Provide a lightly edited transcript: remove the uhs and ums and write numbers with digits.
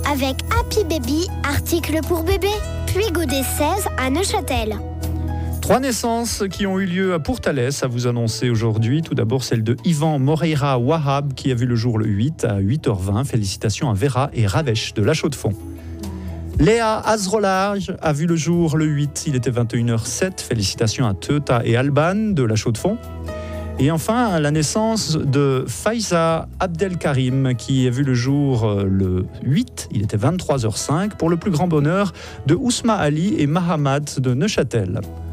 avec Happy Baby, article pour bébé, puis Godet 16 à Neuchâtel. 3 naissances qui ont eu lieu à Pourtalès à vous annoncer aujourd'hui. Tout d'abord, celle de Ivan Moreira Wahab qui a vu le jour le 8 à 8h20. Félicitations à Vera et Ravesh de La Chaux-de-Fonds. Léa Azrolage a vu le jour le 8, il était 21h07. Félicitations à Teuta et Alban de La Chaux-de-Fonds. Et enfin, la naissance de Faiza Abdelkarim qui a vu le jour le 8, il était 23h05, pour le plus grand bonheur de Ousma Ali et Mahamad de Neuchâtel.